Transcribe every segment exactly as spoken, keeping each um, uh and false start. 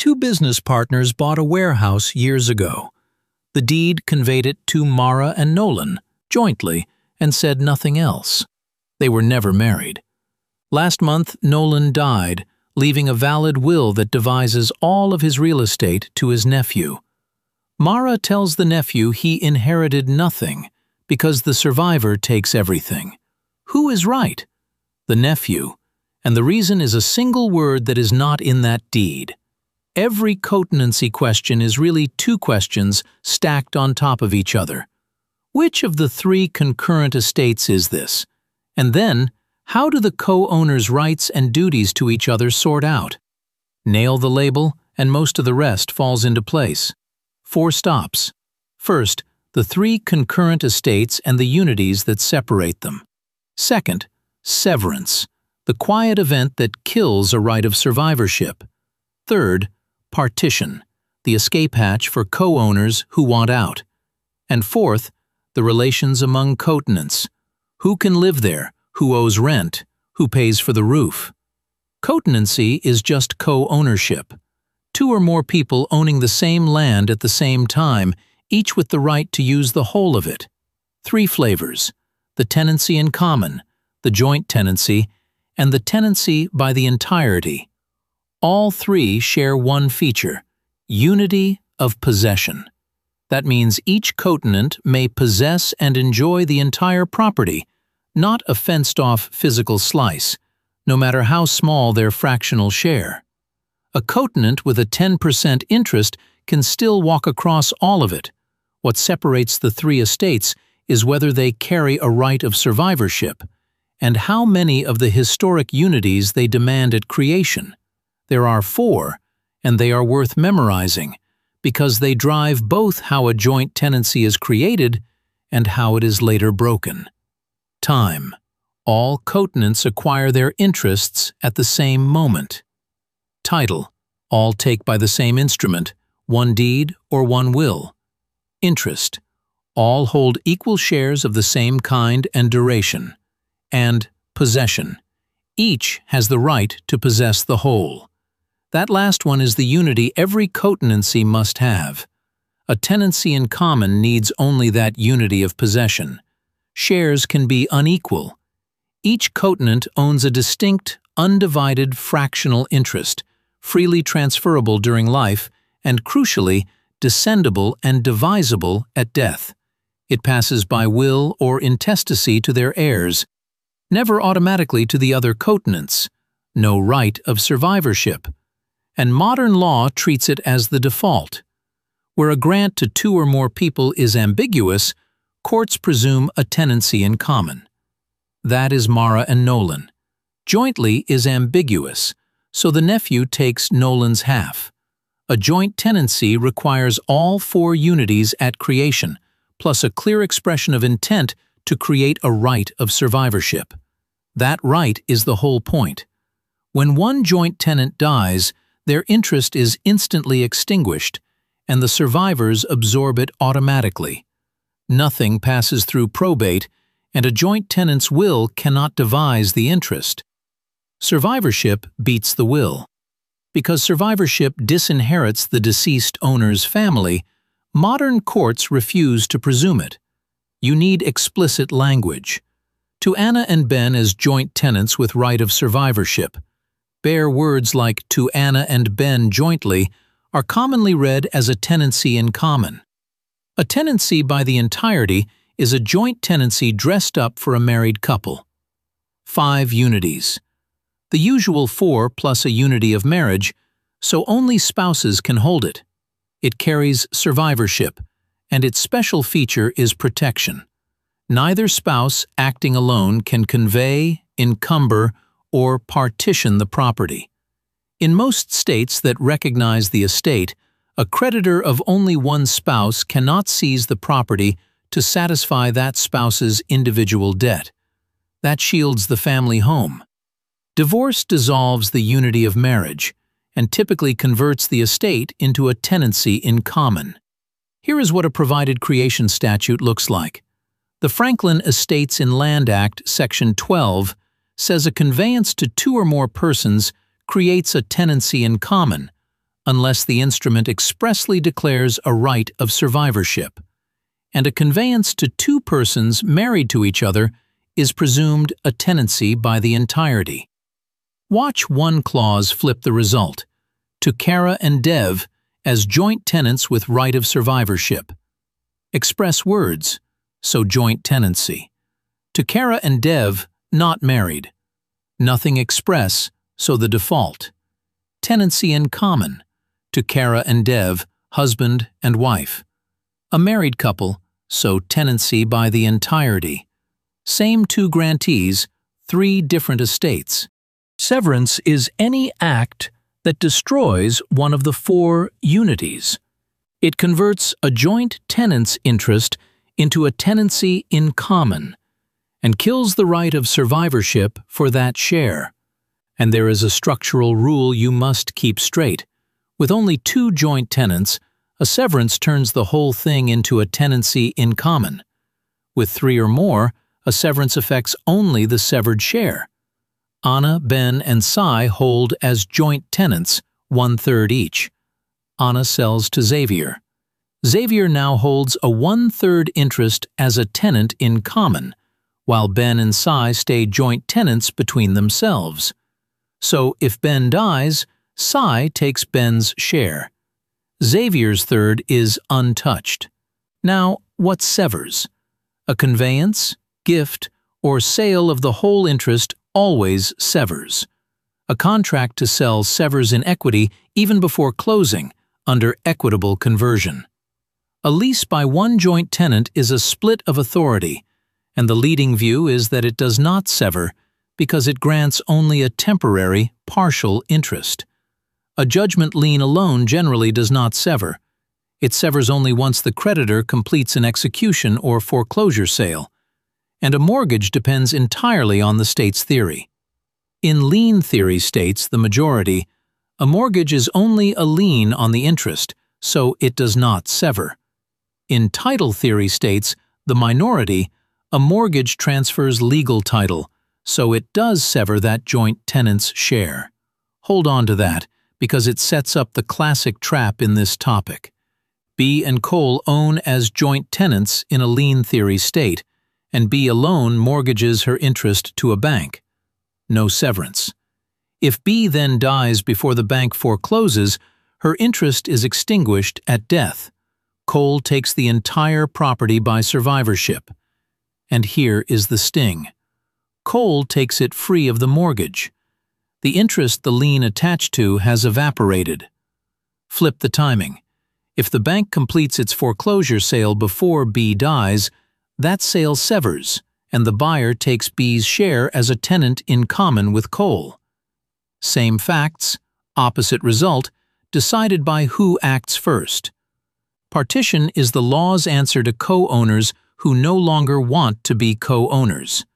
Two business partners bought a warehouse years ago. The deed conveyed it to Mara and Nolan, jointly, and said nothing else. They were never married. Last month, Nolan died, leaving a valid will that devises all of his real estate to his nephew. Mara tells the nephew he inherited nothing because the survivor takes everything. Who is right? The nephew. And the reason is a single word that is not in that deed. Every cotenancy question is really two questions stacked on top of each other. Which of the three concurrent estates is this? And then, how do the co-owners' rights and duties to each other sort out? Nail the label, and most of the rest falls into place. Four stops. First, the three concurrent estates and the unities that separate them. Second, severance, the quiet event that kills a right of survivorship. Third, partition, the escape hatch for co-owners who want out. And fourth, the relations among cotenants. Who can live there? Who owes rent? Who pays for the roof? Cotenancy is just co-ownership. Two or more people owning the same land at the same time, each with the right to use the whole of it. Three flavors: the tenancy in common, the joint tenancy, and the tenancy by the entirety. All three share one feature: unity of possession. That means each cotenant may possess and enjoy the entire property, not a fenced-off physical slice, no matter how small their fractional share. A cotenant with a ten percent interest can still walk across all of it. What separates the three estates is whether they carry a right of survivorship, and how many of the historic unities they demand at creation. There are four, and they are worth memorizing, because they drive both how a joint tenancy is created and how it is later broken. Time. All cotenants acquire their interests at the same moment. Title. All take by the same instrument, one deed or one will. Interest. All hold equal shares of the same kind and duration. And possession. Each has the right to possess the whole. That last one is the unity every cotenancy must have. A tenancy in common needs only that unity of possession. Shares can be unequal. Each cotenant owns a distinct, undivided fractional interest, freely transferable during life, and crucially, descendable and divisible at death. It passes by will or intestacy to their heirs, never automatically to the other cotenants. No right of survivorship. And modern law treats it as the default. Where a grant to two or more people is ambiguous, courts presume a tenancy in common. That is Mara and Nolan. Jointly is ambiguous, so the nephew takes Nolan's half. A joint tenancy requires all four unities at creation, plus a clear expression of intent to create a right of survivorship. That right is the whole point. When one joint tenant dies, their interest is instantly extinguished, and the survivors absorb it automatically. Nothing passes through probate, and a joint tenant's will cannot devise the interest. Survivorship beats the will. Because survivorship disinherits the deceased owner's family, modern courts refuse to presume it. You need explicit language. To Anna and Ben as joint tenants with right of survivorship. Bare words like to Anna and Ben jointly are commonly read as a tenancy in common. A tenancy by the entirety is a joint tenancy dressed up for a married couple. Five unities. The usual four plus a unity of marriage, so only spouses can hold it. It carries survivorship, and its special feature is protection. Neither spouse acting alone can convey, encumber, or partition the property. In most states that recognize the estate, a creditor of only one spouse cannot seize the property to satisfy that spouse's individual debt. That shields the family home. Divorce dissolves the unity of marriage and typically converts the estate into a tenancy in common. Here is what a provided creation statute looks like. The Franklin Estates in Land Act, Section twelve, says a conveyance to two or more persons creates a tenancy in common, unless the instrument expressly declares a right of survivorship, and a conveyance to two persons married to each other is presumed a tenancy by the entirety. Watch one clause flip the result, to Kara and Dev as joint tenants with right of survivorship. Express words, so joint tenancy. To Kara and Dev, not married. Nothing express, so the default. Tenancy in common. To Kara and Dev, husband and wife. A married couple, so tenancy by the entirety. Same two grantees, three different estates. Severance is any act that destroys one of the four unities. It converts a joint tenant's interest into a tenancy in common and kills the right of survivorship for that share. And there is a structural rule you must keep straight. With only two joint tenants, a severance turns the whole thing into a tenancy in common. With three or more, a severance affects only the severed share. Anna, Ben, and Sai hold as joint tenants, one-third each. Anna sells to Xavier. Xavier now holds a one-third interest as a tenant in common, while Ben and Sai stay joint tenants between themselves. So if Ben dies, Sai takes Ben's share. Xavier's third is untouched. Now, what severs? A conveyance, gift, or sale of the whole interest always severs. A contract to sell severs in equity even before closing, under equitable conversion. A lease by one joint tenant is a split of authority, and the leading view is that it does not sever because it grants only a temporary, partial interest. A judgment lien alone generally does not sever. It severs only once the creditor completes an execution or foreclosure sale, and a mortgage depends entirely on the state's theory. In lien theory states, the majority, a mortgage is only a lien on the interest, so it does not sever. In title theory states, the minority, a mortgage transfers legal title, so it does sever that joint tenant's share. Hold on to that, because it sets up the classic trap in this topic. B and Cole own as joint tenants in a lien theory state, and B alone mortgages her interest to a bank. No severance. If B then dies before the bank forecloses, her interest is extinguished at death. Cole takes the entire property by survivorship. And here is the sting. Cole takes it free of the mortgage. The interest the lien attached to has evaporated. Flip the timing. If the bank completes its foreclosure sale before B dies, that sale severs, and the buyer takes B's share as a tenant in common with Cole. Same facts, opposite result, decided by who acts first. Partition is the law's answer to co-owners who no longer want to be co-owners.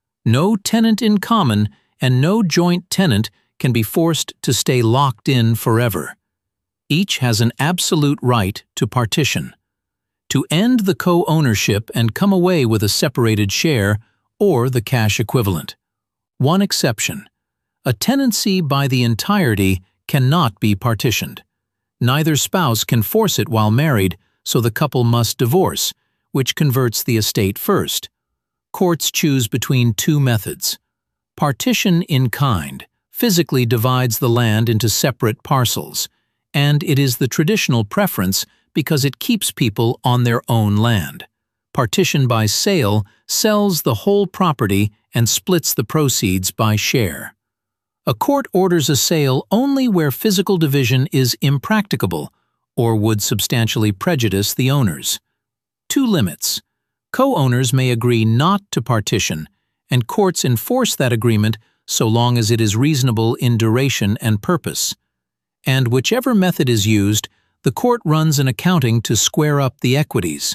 No tenant in common and no joint tenant can be forced to stay locked in forever. Each has an absolute right to partition. To end the co-ownership and come away with a separated share or the cash equivalent. One exception. A tenancy by the entirety cannot be partitioned. Neither spouse can force it while married, so the couple must divorce, which converts the estate first. Courts choose between two methods. Partition in kind physically divides the land into separate parcels, and it is the traditional preference because it keeps people on their own land. Partition by sale sells the whole property and splits the proceeds by share. A court orders a sale only where physical division is impracticable or would substantially prejudice the owners. Two limits. Co-owners may agree not to partition, and courts enforce that agreement so long as it is reasonable in duration and purpose. And whichever method is used, the court runs an accounting to square up the equities.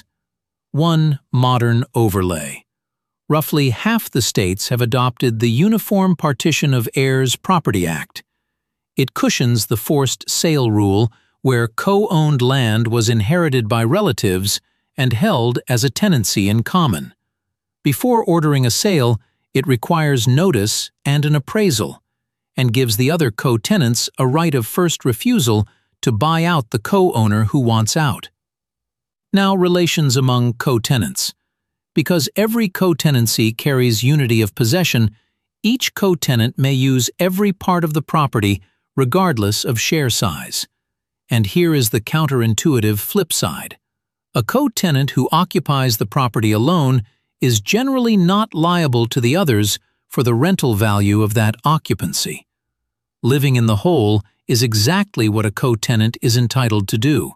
One modern overlay. Roughly half the states have adopted the Uniform Partition of Heirs Property Act. It cushions the forced sale rule where co-owned land was inherited by relatives and held as a tenancy in common. Before ordering a sale, it requires notice and an appraisal, and gives the other co-tenants a right of first refusal to buy out the co-owner who wants out. Now, relations among co-tenants. Because every co-tenancy carries unity of possession, each co-tenant may use every part of the property regardless of share size. And here is the counterintuitive flip side. A co-tenant who occupies the property alone is generally not liable to the others for the rental value of that occupancy. Living in the whole is exactly what a co-tenant is entitled to do.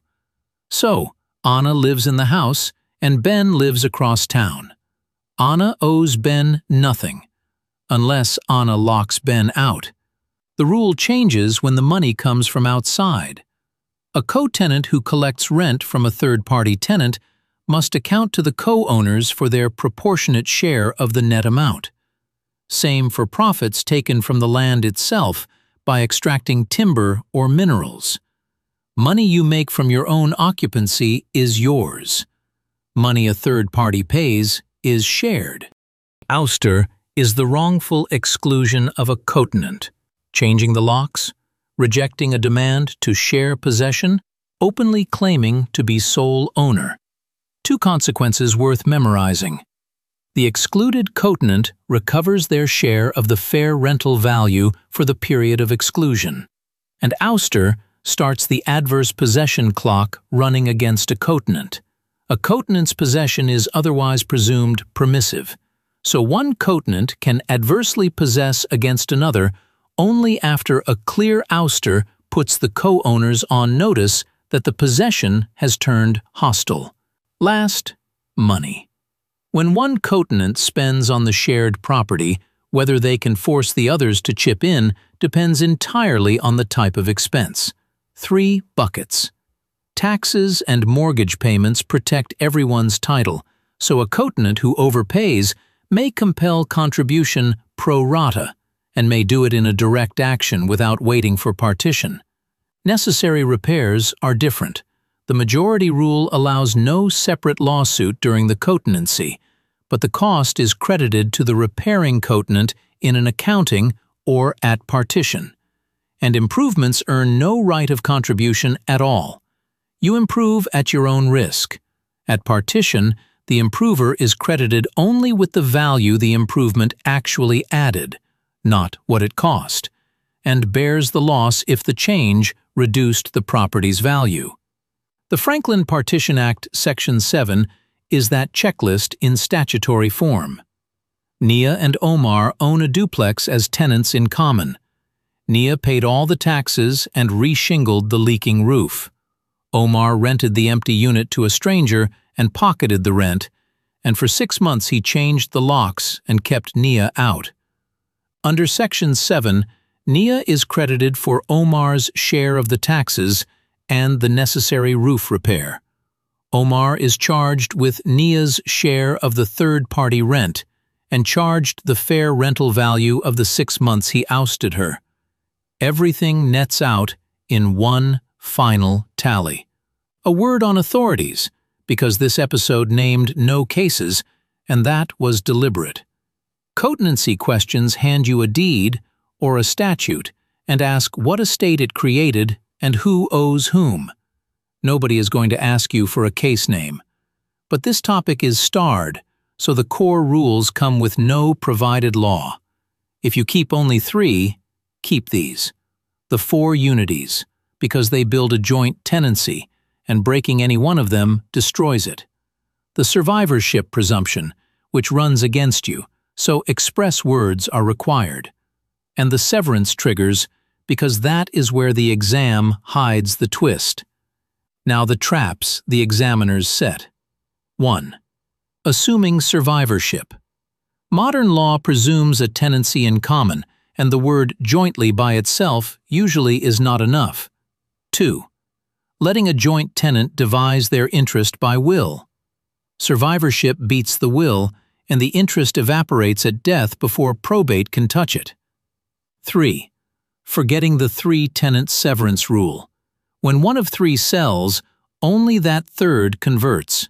So, Anna lives in the house and Ben lives across town. Anna owes Ben nothing, unless Anna locks Ben out. The rule changes when the money comes from outside. A co-tenant who collects rent from a third-party tenant must account to the co-owners for their proportionate share of the net amount. Same for profits taken from the land itself by extracting timber or minerals. Money you make from your own occupancy is yours. Money a third party pays is shared. Ouster is the wrongful exclusion of a cotenant, changing the locks, rejecting a demand to share possession, openly claiming to be sole owner. Two consequences worth memorizing. The excluded cotenant recovers their share of the fair rental value for the period of exclusion, and ouster starts the adverse possession clock running against a cotenant. A cotenant's possession is otherwise presumed permissive, so one cotenant can adversely possess against another only after a clear ouster puts the co-owners on notice that the possession has turned hostile. Last, money. When one cotenant spends on the shared property, whether they can force the others to chip in depends entirely on the type of expense. Three buckets. Taxes and mortgage payments protect everyone's title, so a cotenant who overpays may compel contribution pro rata and may do it in a direct action without waiting for partition. Necessary repairs are different. The majority rule allows no separate lawsuit during the cotenancy, but the cost is credited to the repairing cotenant in an accounting or at partition. And improvements earn no right of contribution at all. You improve at your own risk. At partition, the improver is credited only with the value the improvement actually added, not what it cost, and bears the loss if the change reduced the property's value. The Franklin Partition Act Section seven is that checklist in statutory form. Nia and Omar own a duplex as tenants in common. Nia paid all the taxes and re-shingled the leaking roof. Omar rented the empty unit to a stranger and pocketed the rent, and for six months he changed the locks and kept Nia out. Under Section seven, Nia is credited for Omar's share of the taxes and the necessary roof repair. Omar is charged with Nia's share of the third-party rent and charged the fair rental value of the six months he ousted her. Everything nets out in one final tally. A word on authorities, because this episode named no cases, and that was deliberate. Cotenancy questions hand you a deed or a statute and ask what estate it created and who owes whom. Nobody is going to ask you for a case name. But this topic is starred, so the core rules come with no provided law. If you keep only three, keep these. The four unities, because they build a joint tenancy, and breaking any one of them destroys it. The survivorship presumption, which runs against you, so express words are required. And the severance triggers, because that is where the exam hides the twist. Now the traps the examiners set. one. Assuming survivorship. Modern law presumes a tenancy in common, and the word jointly by itself usually is not enough. two. Letting a joint tenant devise their interest by will. Survivorship beats the will, and the interest evaporates at death before probate can touch it. three. Forgetting the three-tenant severance rule. When one of three sells, only that third converts.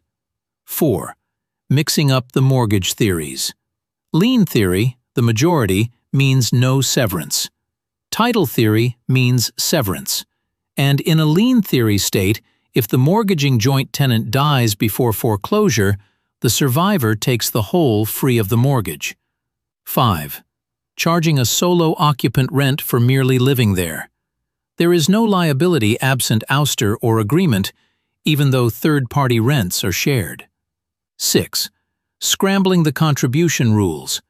four. Mixing up the mortgage theories. Lien theory, the majority, means no severance. Title theory means severance. And in a lien theory state, if the mortgaging joint tenant dies before foreclosure, the survivor takes the whole free of the mortgage. five. Charging a solo occupant rent for merely living there. There is no liability absent ouster or agreement, even though third-party rents are shared. six. Scrambling the contribution rules.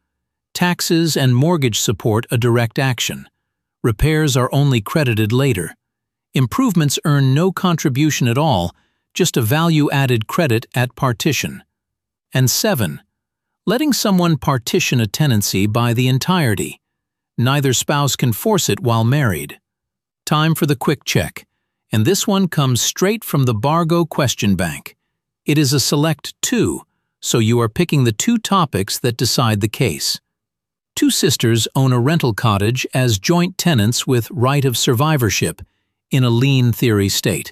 Taxes and mortgage support a direct action. Repairs are only credited later. Improvements earn no contribution at all, just a value-added credit at partition. And seven. Letting someone partition a tenancy by the entirety. Neither spouse can force it while married. Time for the quick check, and this one comes straight from the Bargo question bank. It is a select two, so you are picking the two topics that decide the case. Two sisters own a rental cottage as joint tenants with right of survivorship in a lien theory state.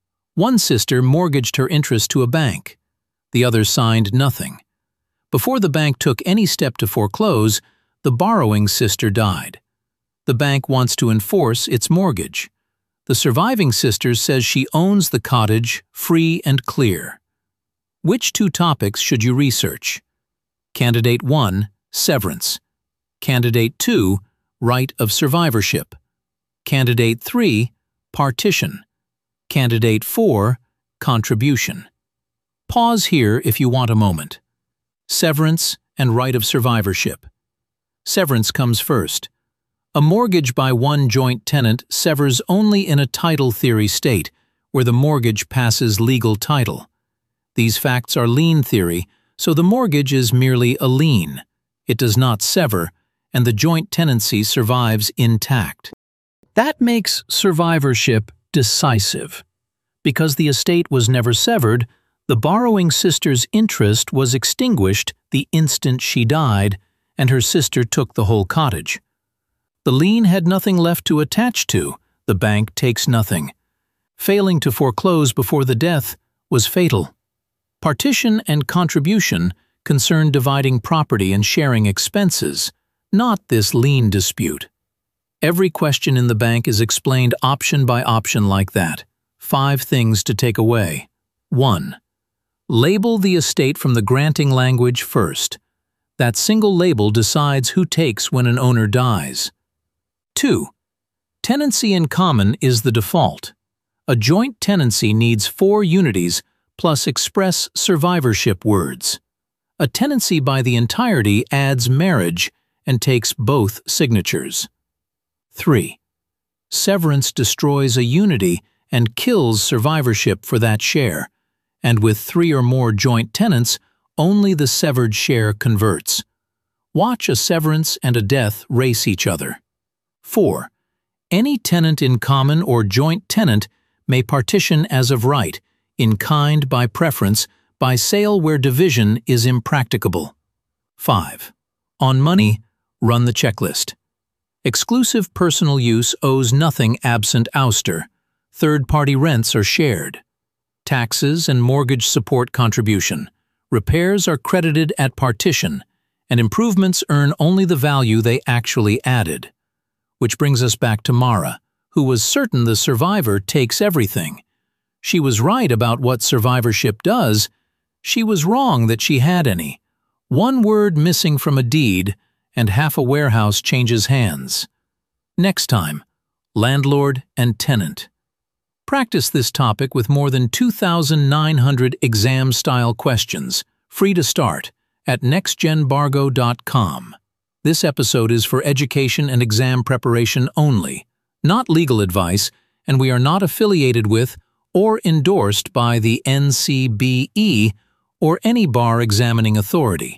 One sister mortgaged her interest to a bank. The other signed nothing. Before the bank took any step to foreclose, the borrowing sister died. The bank wants to enforce its mortgage. The surviving sister says she owns the cottage free and clear. Which two topics should you research? Candidate one, severance. Candidate two, right of survivorship. Candidate three, partition. Candidate four, contribution. Pause here if you want a moment. Severance and right of survivorship. Severance comes first. A mortgage by one joint tenant severs only in a title theory state, where the mortgage passes legal title. These facts are lien theory, so the mortgage is merely a lien. It does not sever, and the joint tenancy survives intact. That makes survivorship decisive. Because the estate was never severed, the borrowing sister's interest was extinguished the instant she died, and her sister took the whole cottage. The lien had nothing left to attach to, the bank takes nothing. Failing to foreclose before the death was fatal. Partition and contribution concern dividing property and sharing expenses, not this lien dispute. Every question in the bank is explained option by option like that. Five things to take away. one. Label the estate from the granting language first. That single label decides who takes when an owner dies. two. Tenancy in common is the default. A joint tenancy needs four unities plus express survivorship words. A tenancy by the entirety adds marriage and takes both signatures. three. Severance destroys a unity and kills survivorship for that share, and with three or more joint tenants, only the severed share converts. Watch a severance and a death race each other. four. Any tenant in common or joint tenant may partition as of right, in kind by preference, by sale where division is impracticable. five. On money, run the checklist. Exclusive personal use owes nothing absent ouster. Third-party rents are shared. Taxes and mortgage support contribution. Repairs are credited at partition, and improvements earn only the value they actually added. Which brings us back to Mara, who was certain the survivor takes everything. She was right about what survivorship does. She was wrong that she had any. One word missing from a deed, and half a warehouse changes hands. Next time, landlord and tenant. Practice this topic with more than two thousand nine hundred exam-style questions, free to start, at next gen bargo dot com. This episode is for education and exam preparation only, not legal advice, and we are not affiliated with or endorsed by the N C B E or any bar examining authority.